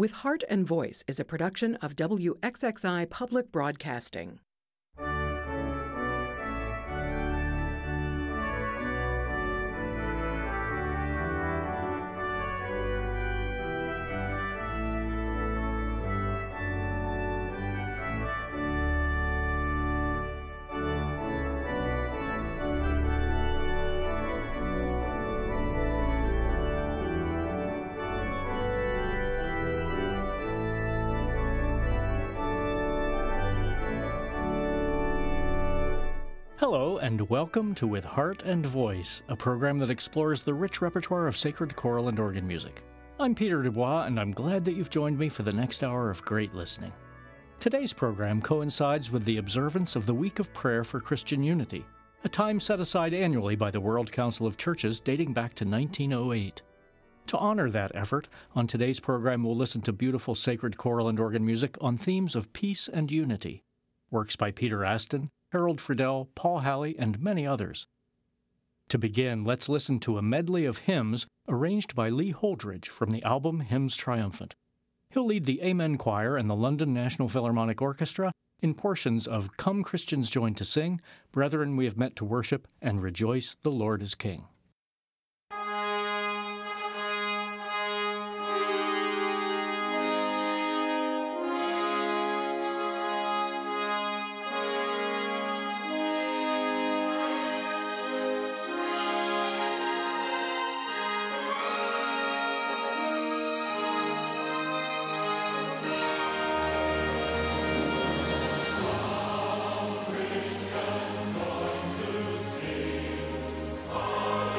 With Heart and Voice is a production of WXXI Public Broadcasting. Hello, and welcome to With Heart and Voice, a program that explores the rich repertoire of sacred choral and organ music. I'm Peter Dubois, and I'm glad that you've joined me for the next hour of great listening. Today's program coincides with the observance of the Week of Prayer for Christian Unity, a time set aside annually by the World Council of Churches dating back to 1908. To honor that effort, on today's program we'll listen to beautiful sacred choral and organ music on themes of peace and unity. Works by Peter Aston, Harold Friedel, Paul Halley, and many others. To begin, let's listen to a medley of hymns arranged by Lee Holdridge from the album Hymns Triumphant. He'll lead the Amen Choir and the London National Philharmonic Orchestra in portions of Come Christians Join to Sing, Brethren We Have Met to Worship, and Rejoice the Lord is King. Christians going to sing.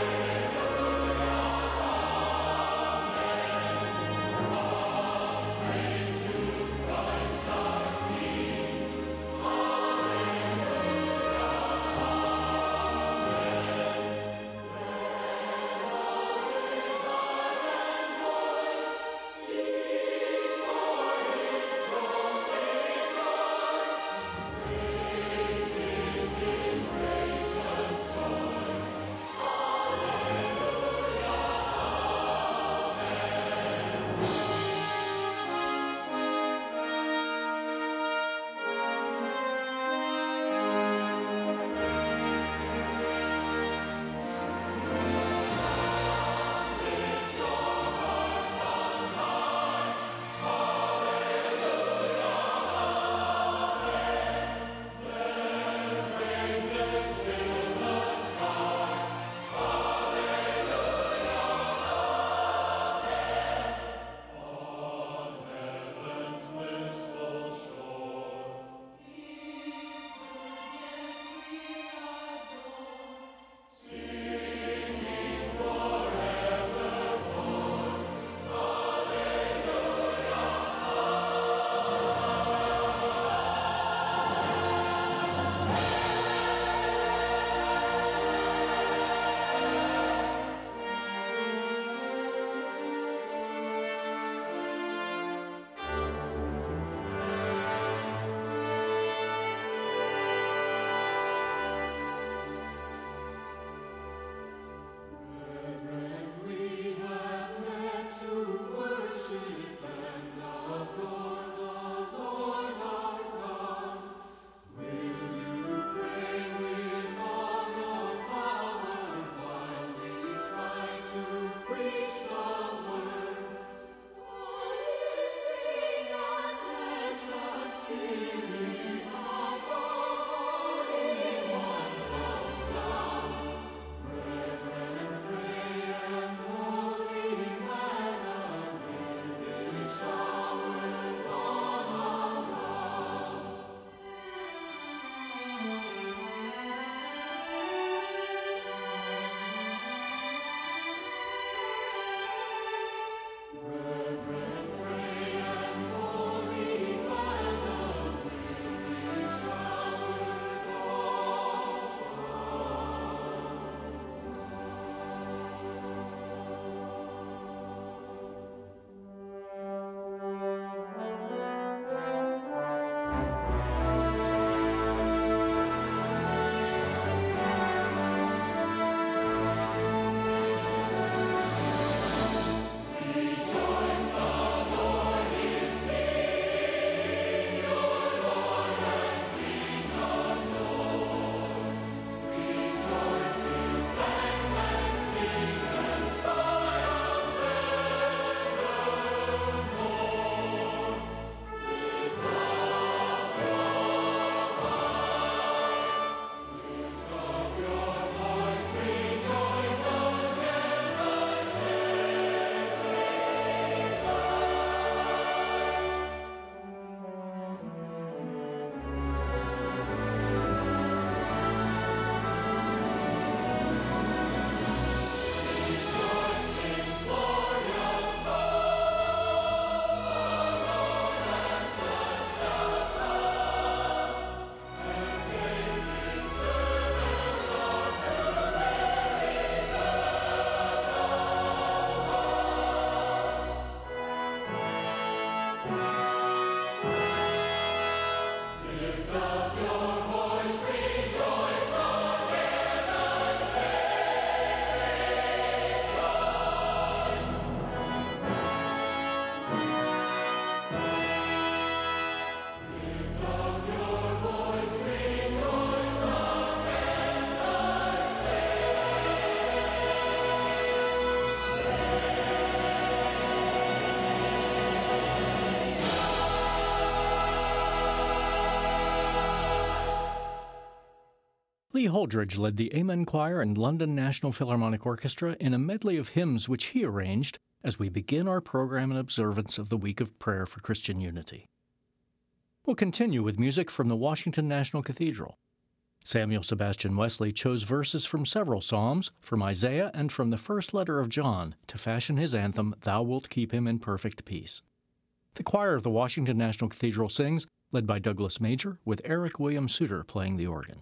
Lee Holdridge led the Amen Choir and London National Philharmonic Orchestra in a medley of hymns which he arranged as we begin our program in observance of the Week of Prayer for Christian Unity. We'll continue with music from the Washington National Cathedral. Samuel Sebastian Wesley chose verses from several psalms, from Isaiah and from the first letter of John, to fashion his anthem, "Thou Wilt Keep Him in Perfect Peace." The choir of the Washington National Cathedral sings, led by Douglas Major, with Eric William Suter playing the organ.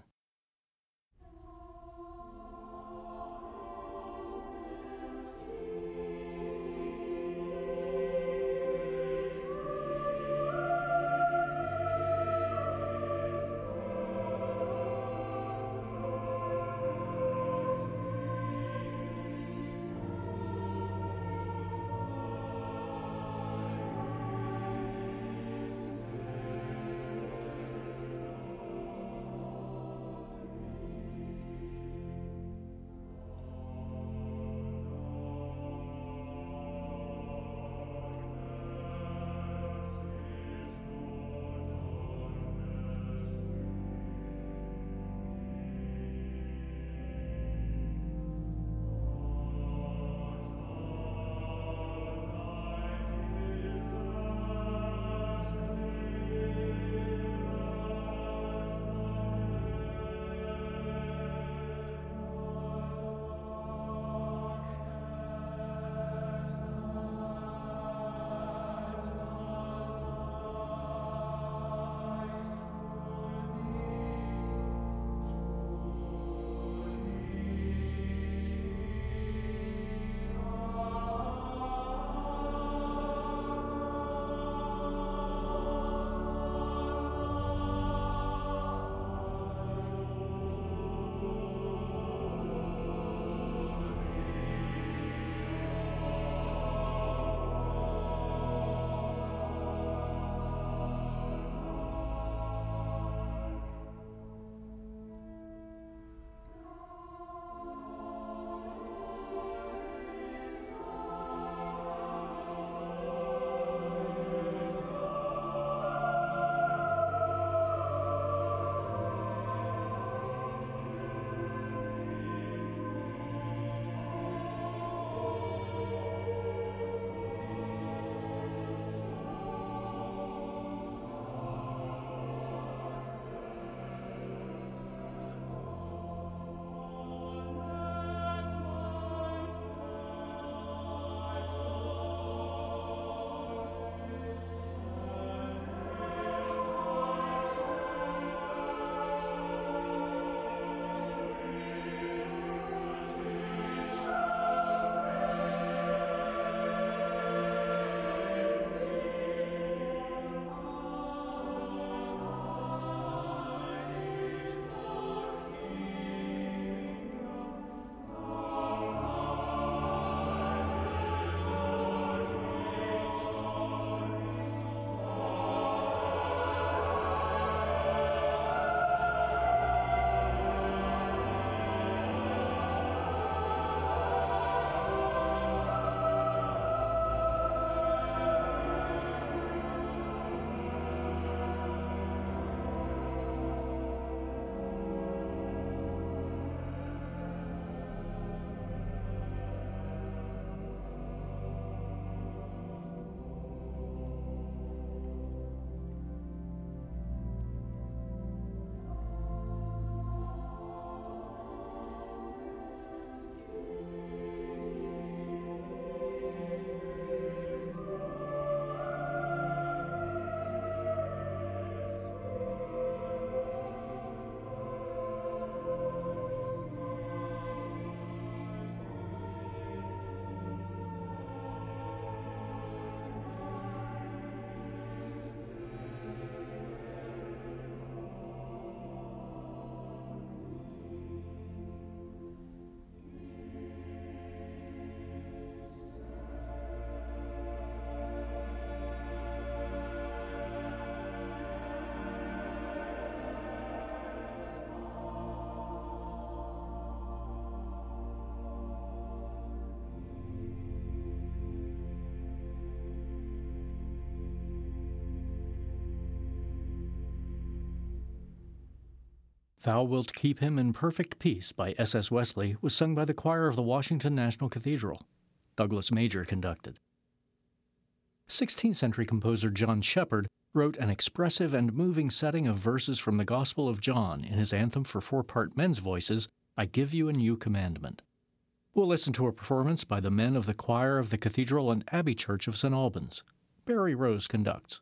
Thou Wilt Keep Him in Perfect Peace by S.S. Wesley was sung by the choir of the Washington National Cathedral. Douglas Major conducted. 16th century composer John Shepherd wrote an expressive and moving setting of verses from the Gospel of John in his anthem for four-part men's voices, I Give You a New Commandment. We'll listen to a performance by the men of the choir of the Cathedral and Abbey Church of St. Albans. Barry Rose conducts.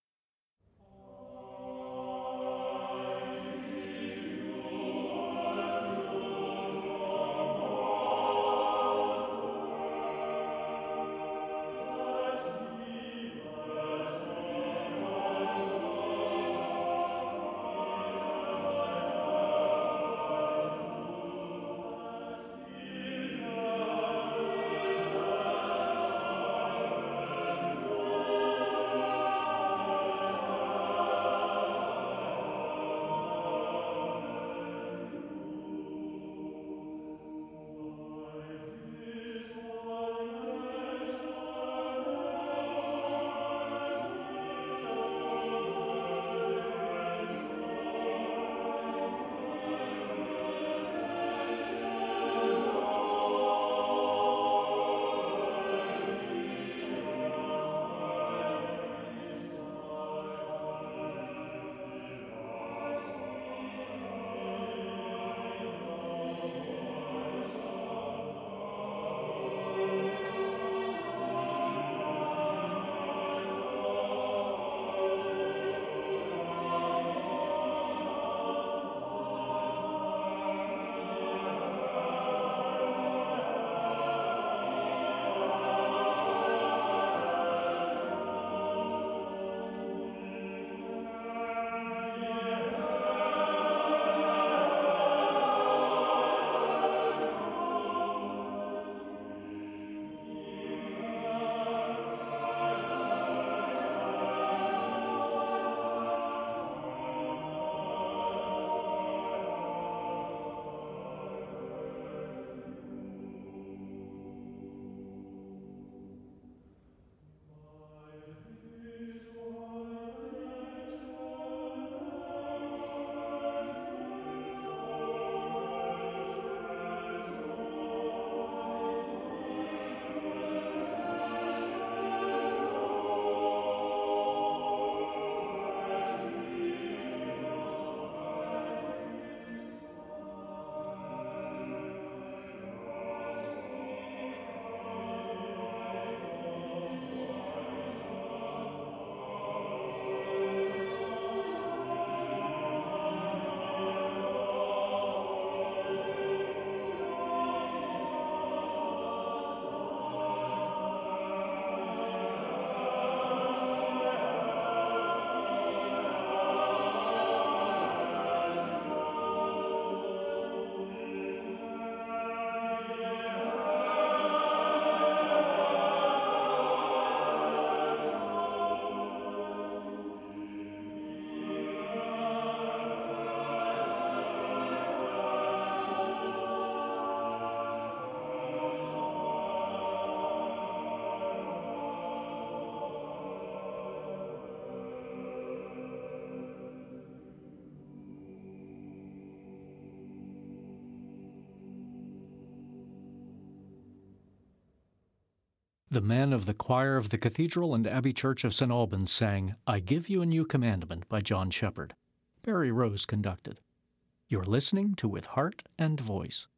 The men of the choir of the Cathedral and Abbey Church of St. Albans sang I Give You a New Commandment by John Shepherd. Barry Rose conducted. You're listening to With Heart and Voice.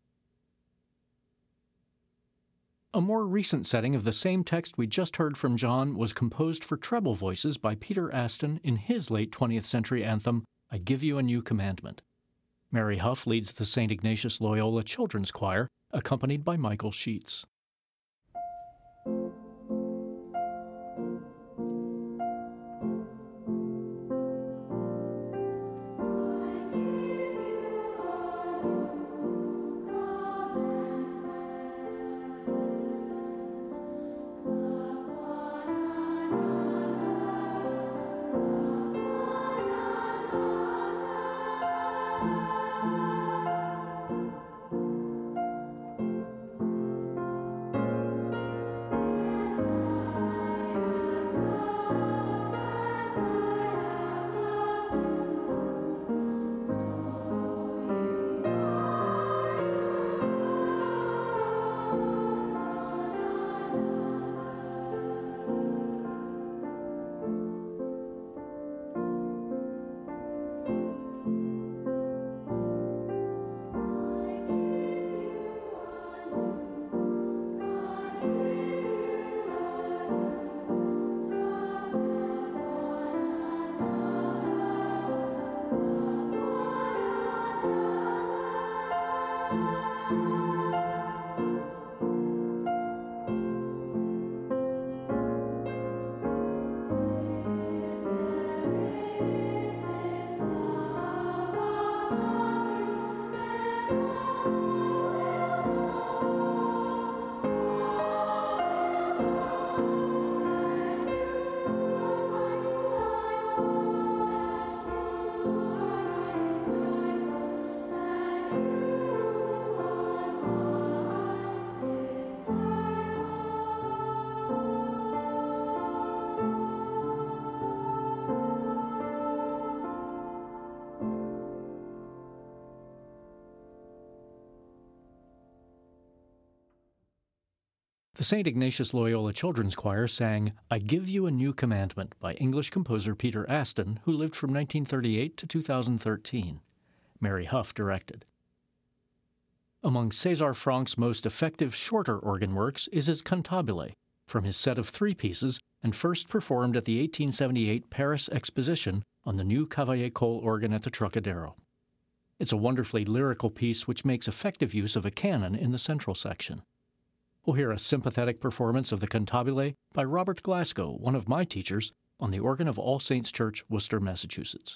A more recent setting of the same text we just heard from John was composed for treble voices by Peter Aston in his late 20th century anthem, I Give You a New Commandment. Mary Huff leads the St. Ignatius Loyola Children's Choir, accompanied by Michael Sheets. The St. Ignatius Loyola Children's Choir sang I Give You a New Commandment by English composer Peter Aston, who lived from 1938 to 2013. Mary Huff directed. Among César Franck's most effective shorter organ works is his Cantabile, from his set of 3 pieces and first performed at the 1878 Paris Exposition on the new Cavaillé-Coll organ at the Trocadero. It's a wonderfully lyrical piece which makes effective use of a canon in the central section. We'll hear a sympathetic performance of the Cantabile by Robert Glasgow, one of my teachers, on the organ of All Saints Church, Worcester, Massachusetts.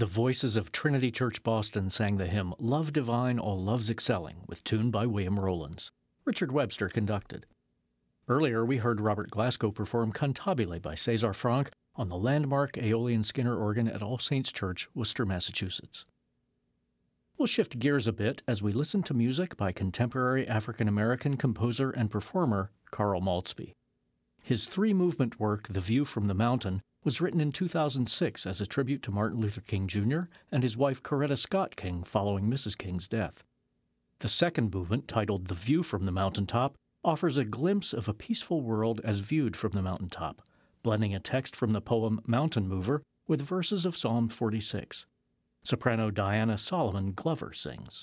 Voices of Trinity Church Boston sang the hymn Love Divine, All Loves Excelling, with tune by William Rowlands. Richard Webster conducted. Earlier, we heard Robert Glasgow perform Cantabile by César Franck on the landmark Aeolian Skinner organ at All Saints Church, Worcester, Massachusetts. We'll shift gears a bit as we listen to music by contemporary African-American composer and performer Carl Maltzby. His three-movement work, The View from the Mountain, was written in 2006 as a tribute to Martin Luther King Jr. and his wife Coretta Scott King following Mrs. King's death. The second movement, titled The View from the Mountaintop, offers a glimpse of a peaceful world as viewed from the mountaintop, blending a text from the poem Mountain Mover with verses of Psalm 46. Soprano Diana Solomon Glover sings.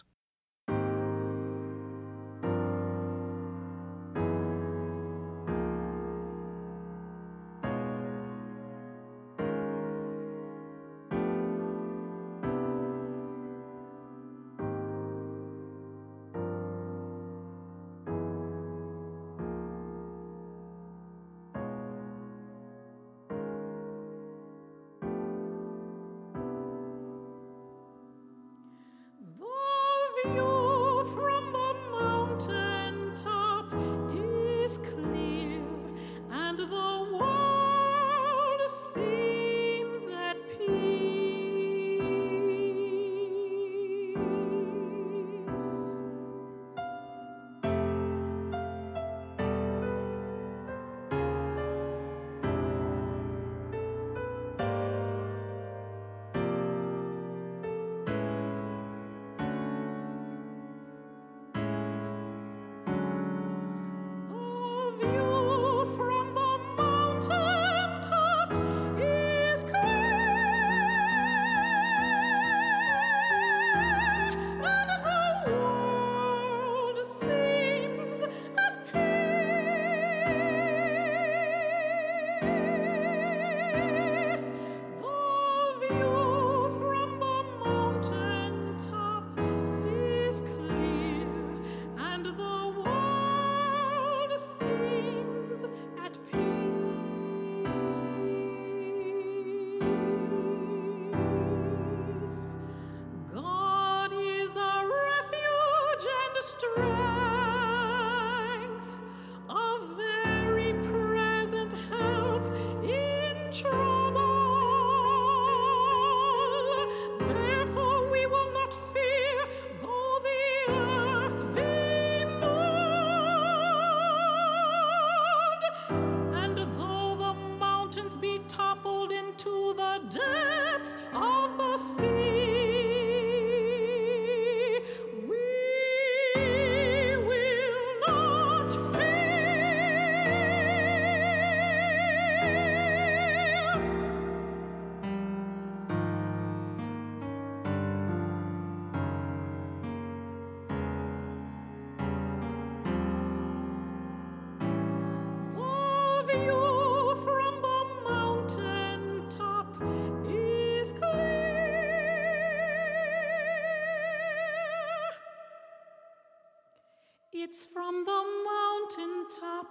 It's from the mountain top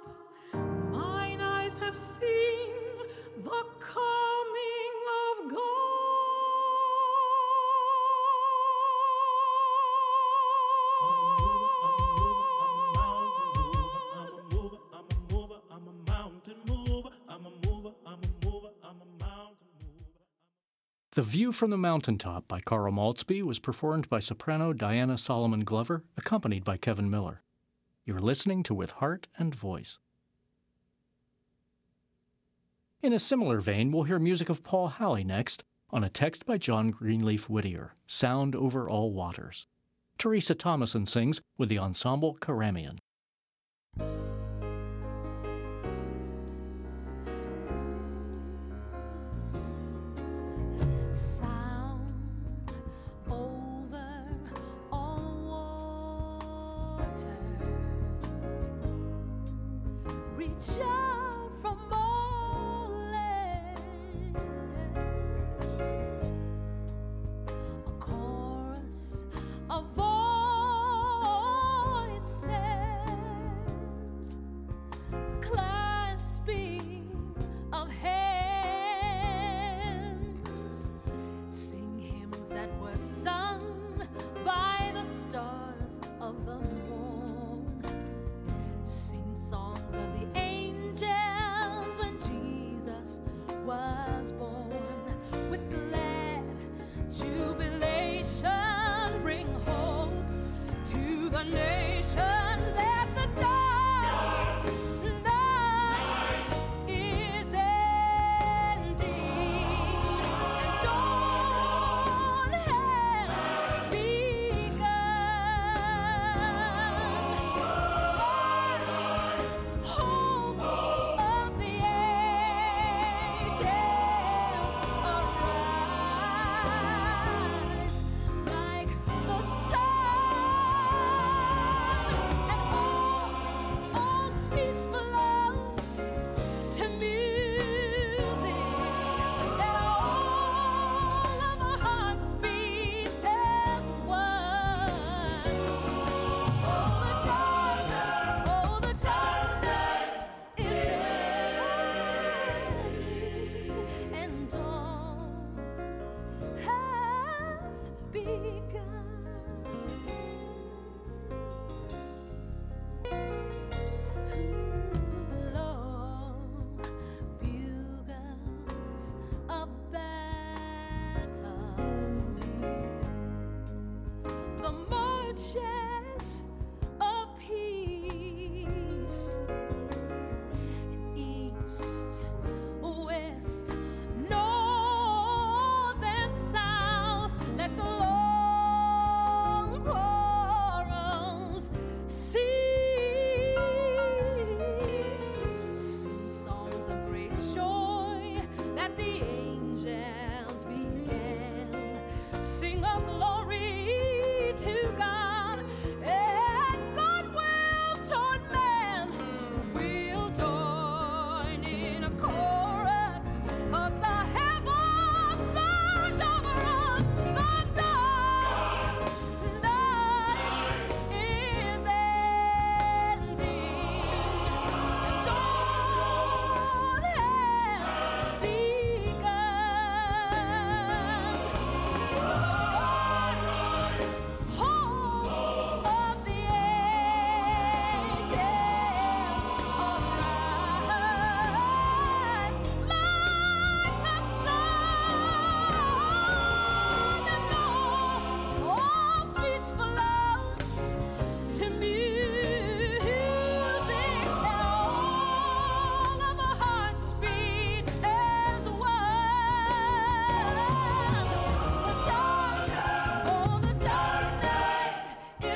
mine eyes have seen the coming of God. The View from the Mountaintop by Carl Maltzby was performed by soprano Diana Solomon Glover, accompanied by Kevin Miller. You're listening to With Heart and Voice. In a similar vein, we'll hear music of Paul Halley next, on a text by John Greenleaf Whittier, Sound Over All Waters. Teresa Thomason sings with the ensemble Karamian. Sing him that the dark night is ending and dawn has begun. Hope of the ages arise like the sun, and all speech flows to music, and all of our hearts beat as one. Oh, the dark night is ending, and dawn has begun. Blow bugles of battle, the marches of peace, east, west, north and south. Let the long quarrels cease. Sing songs of great joy that the angels began. Sing of glory to God and goodwill toward man. We'll join in a chorus, 'cause the heavens burn over us. The dark night is ending, and dawn has begun. Hope of the ages arise like the sun, and all speech flows to music, and all of our hearts beat as one. The dark night is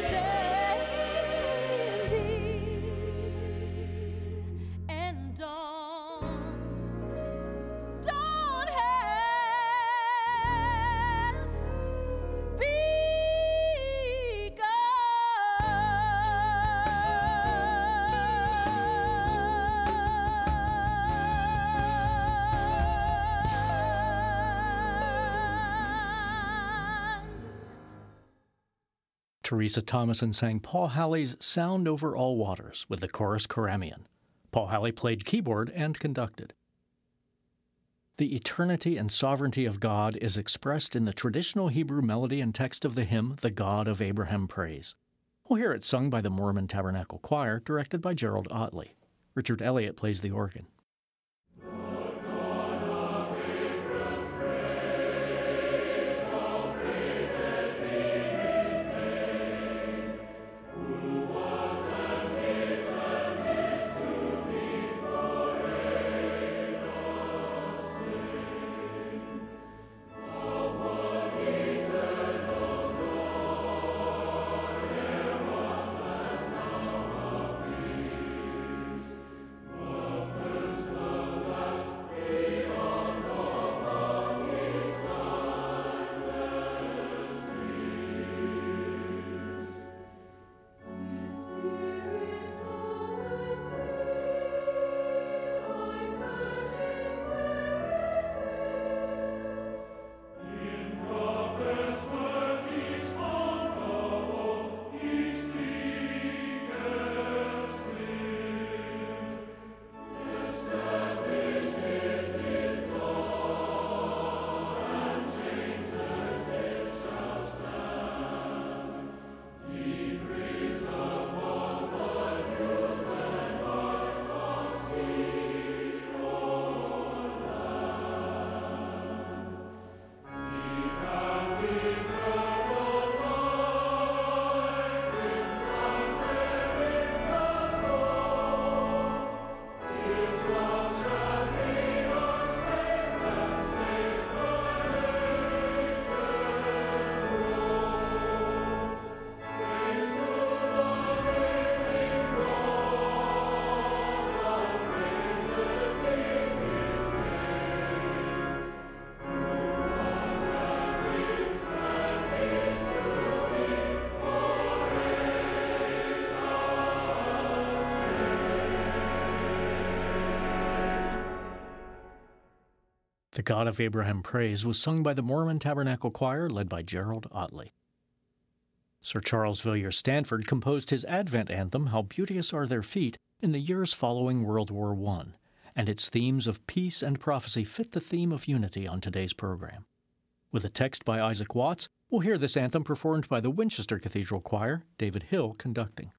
ending, and dawn has begun. Teresa Thomason sang Paul Halley's Sound Over All Waters with the chorus Karamian. Paul Halley played keyboard and conducted. The eternity and sovereignty of God is expressed in the traditional Hebrew melody and text of the hymn, The God of Abraham Praise. We'll hear it sung by the Mormon Tabernacle Choir, directed by Gerald Otley. Richard Elliott plays the organ. First The God of Abraham Praise was sung by the Mormon Tabernacle Choir led by Gerald Otley. Sir Charles Villiers Stanford composed his Advent anthem, How Beauteous Are Their Feet, in the years following World War I, and its themes of peace and prophecy fit the theme of unity on today's program. With a text by Isaac Watts, we'll hear this anthem performed by the Winchester Cathedral Choir, David Hill conducting.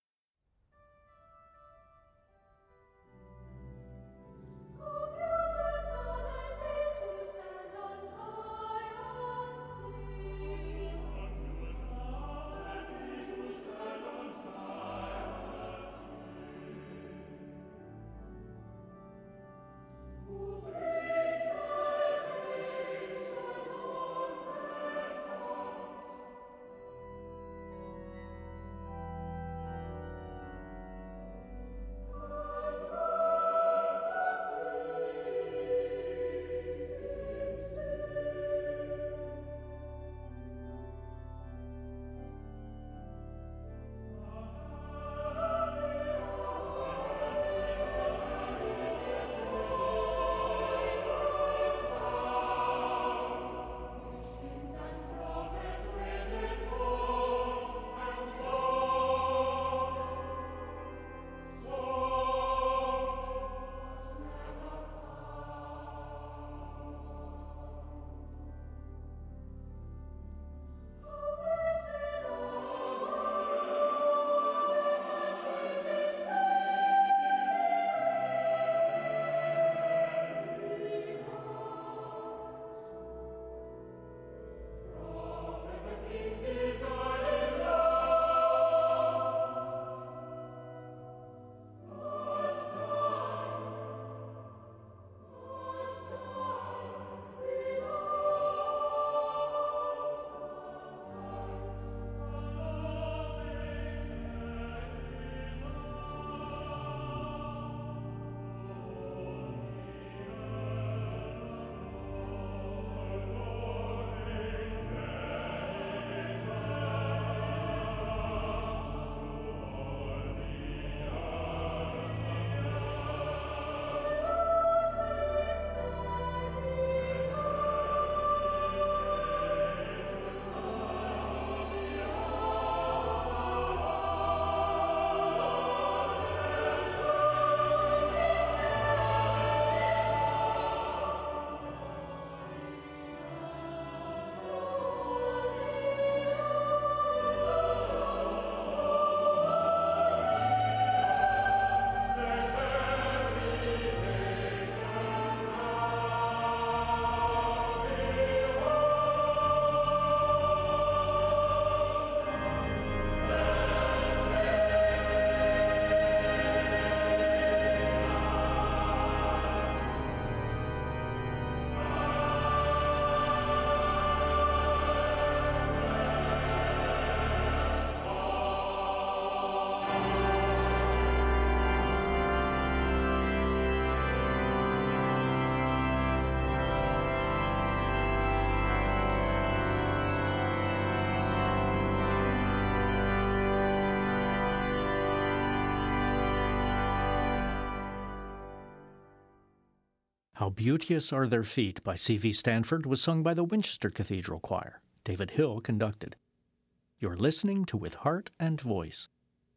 How Beauteous Are Their Feet by C.V. Stanford was sung by the Winchester Cathedral Choir. David Hill conducted. You're listening to With Heart and Voice.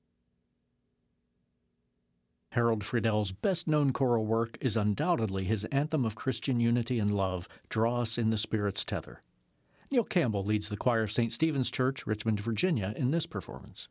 Harold Friedel's best-known choral work is undoubtedly his anthem of Christian unity and love, Draw Us in the Spirit's Tether. Neil Campbell leads the choir of St. Stephen's Church, Richmond, Virginia, in this performance.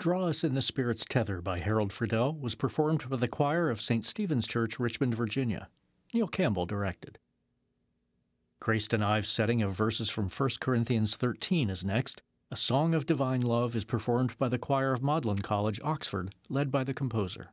Draw Us in the Spirit's Tether by Harold Friedel was performed by the choir of St. Stephen's Church, Richmond, Virginia. Neil Campbell directed. Grace and Ives' setting of verses from 1 Corinthians 13 is next. A Song of Divine Love is performed by the choir of Magdalen College, Oxford, led by the composer.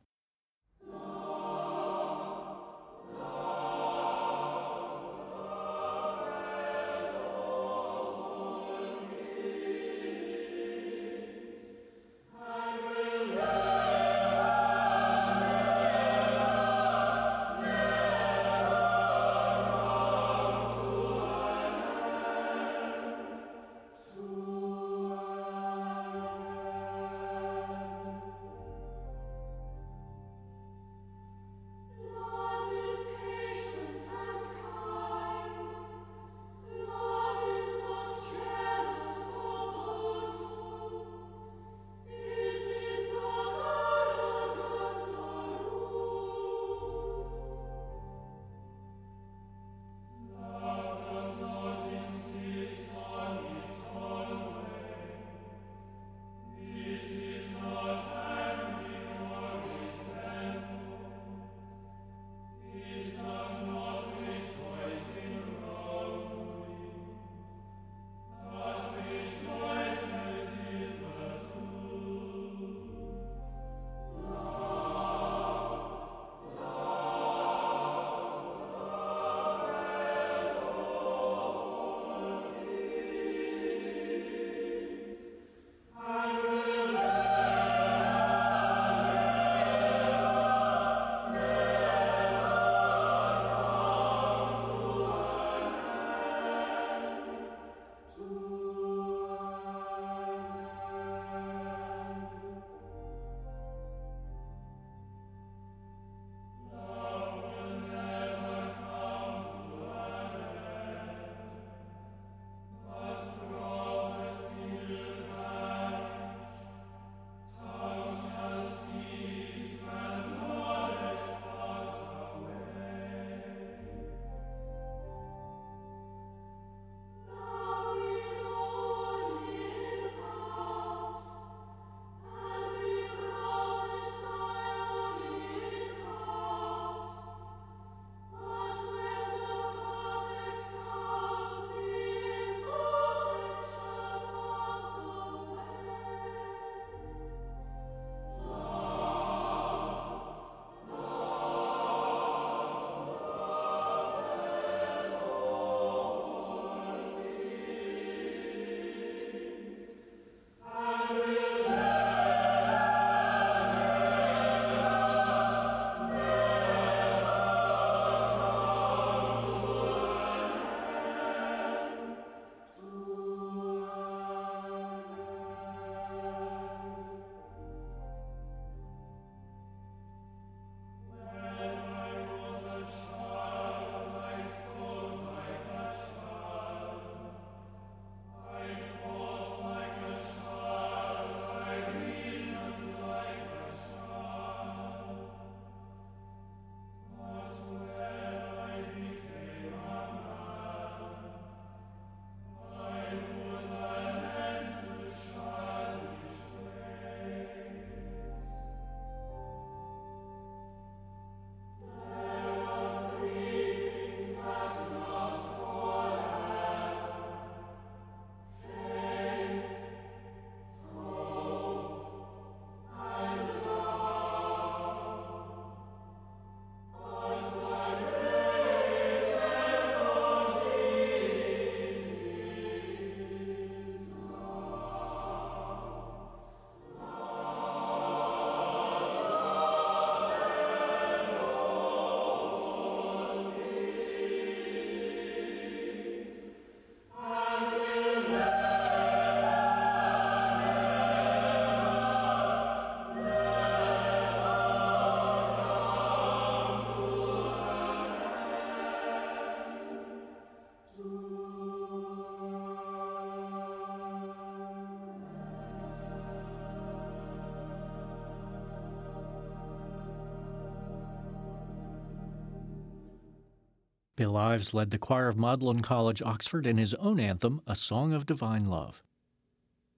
Bill Ives led the choir of Magdalen College, Oxford, in his own anthem, A Song of Divine Love.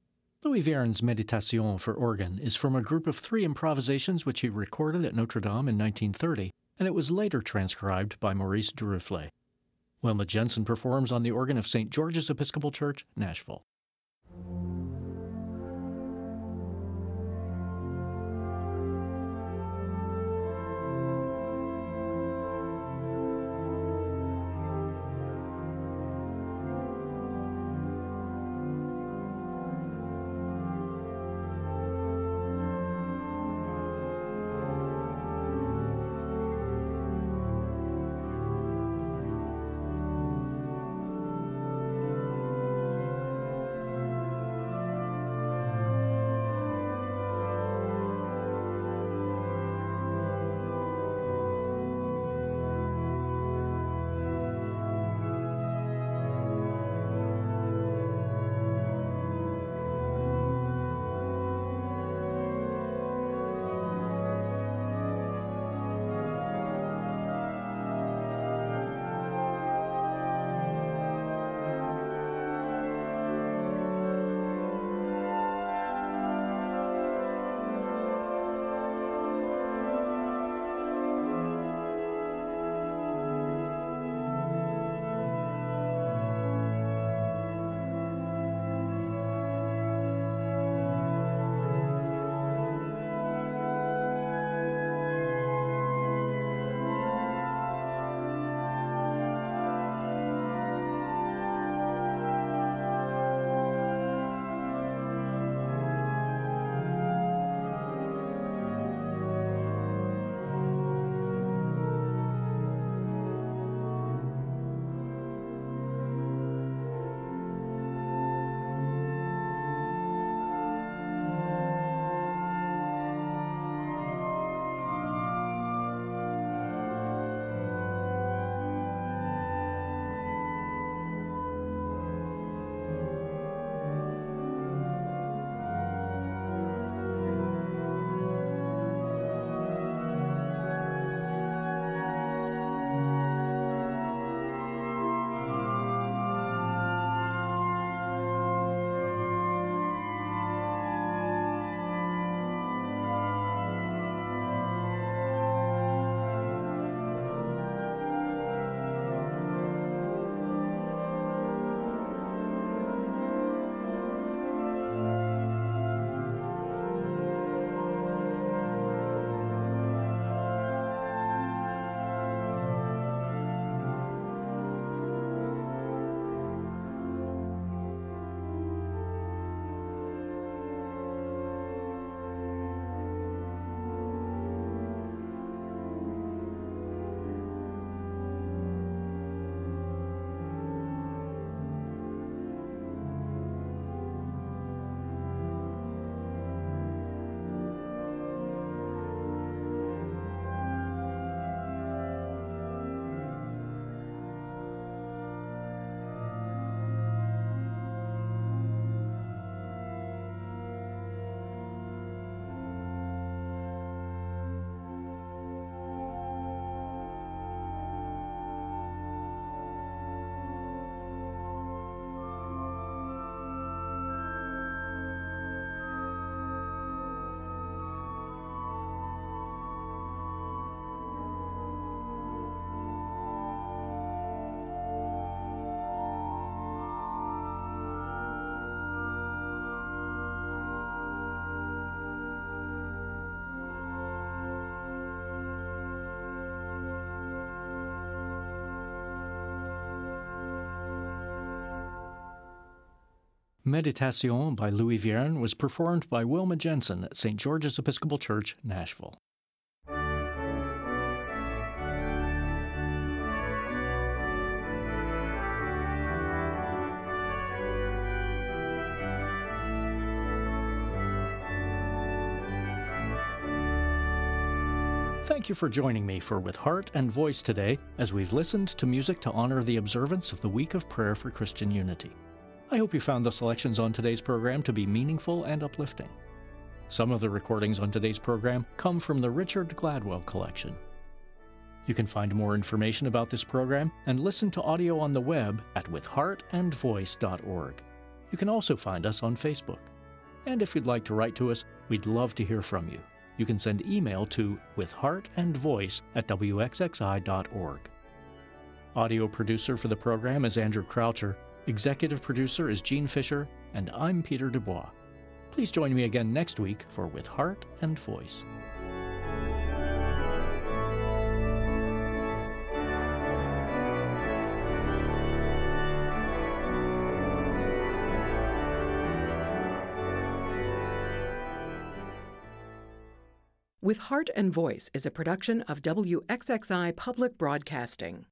Louis Viern's Méditation for organ is from a group of 3 improvisations which he recorded at Notre Dame in 1930, and it was later transcribed by Maurice Duruflé. Wilma Jensen performs on the organ of St. George's Episcopal Church, Nashville. Méditation by Louis Vierne was performed by Wilma Jensen at St. George's Episcopal Church, Nashville. Thank you for joining me for With Heart and Voice today as we've listened to music to honor the observance of the Week of Prayer for Christian Unity. I hope you found the selections on today's program to be meaningful and uplifting. Some of the recordings on today's program come from the Richard Gladwell Collection. You can find more information about this program and listen to audio on the web at withheartandvoice.org. You can also find us on Facebook. And if you'd like to write to us, we'd love to hear from you. You can send email to withheartandvoice@wxxi.org. Audio producer for the program is Andrew Croucher. Executive producer is Gene Fisher, and I'm Peter Dubois. Please join me again next week for With Heart and Voice. With Heart and Voice is a production of WXXI Public Broadcasting.